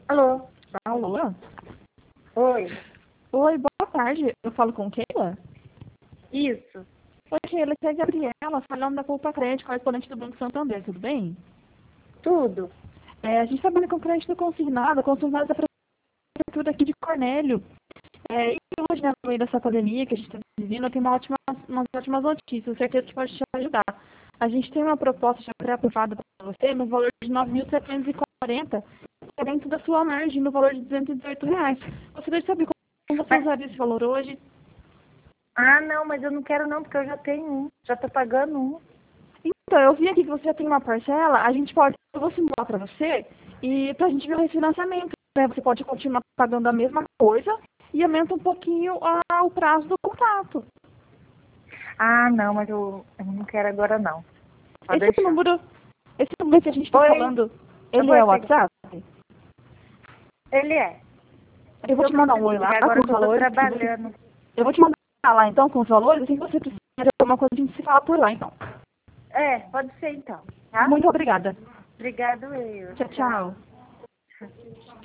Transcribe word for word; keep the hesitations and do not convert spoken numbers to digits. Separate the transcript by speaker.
Speaker 1: Alô?
Speaker 2: Alô?
Speaker 1: Oi.
Speaker 2: Oi, boa tarde. Eu falo com Keila?
Speaker 1: Isso.
Speaker 2: Oi, Keila, aqui é a Gabriela, falando da Poupa Crédito, correspondente do Banco Santander, tudo bem?
Speaker 1: Tudo.
Speaker 2: É, a gente trabalha com crédito consignado, consignado da prefeitura aqui de Cornélio. É, e hoje, né, no meio dessa pandemia que a gente está vivendo, eu tenho uma ótima, umas ótimas notícias, certeza que pode te ajudar. A gente tem uma proposta já pré-aprovada para você no valor de nove mil setecentos e quarenta, é dentro da sua margem, no valor de duzentos e dezoito reais. Gostaria de saber como você
Speaker 1: Mas-
Speaker 2: usaria esse valor hoje.
Speaker 1: Ah, não, mas eu não quero não, porque eu já tenho um. Já tô pagando um.
Speaker 2: Então, eu vi aqui que você já tem uma parcela, a gente pode, eu vou simular para você, e para a gente ver o refinanciamento, né? Você pode continuar pagando a mesma coisa e aumenta um pouquinho ah, o prazo do contrato.
Speaker 1: Ah, não, mas eu, eu não quero agora não. Pode
Speaker 2: Esse
Speaker 1: deixar.
Speaker 2: número, esse número que a gente está
Speaker 1: Oi.
Speaker 2: falando,
Speaker 1: Eu
Speaker 2: ele
Speaker 1: vou
Speaker 2: é o
Speaker 1: pegar.
Speaker 2: WhatsApp?
Speaker 1: Ele é.
Speaker 2: Eu vou
Speaker 1: Eu
Speaker 2: te mandar um
Speaker 1: preciso
Speaker 2: oi lá
Speaker 1: ligar
Speaker 2: com
Speaker 1: agora
Speaker 2: os
Speaker 1: que eu tô
Speaker 2: valores que você...
Speaker 1: trabalhando.
Speaker 2: Eu vou te mandar lá então com os valores, assim que você precisar de alguma coisa a gente se fala por lá então.
Speaker 1: É, pode ser então, tá?
Speaker 2: Muito obrigada.
Speaker 1: Obrigado, eu.
Speaker 2: Tchau, tchau.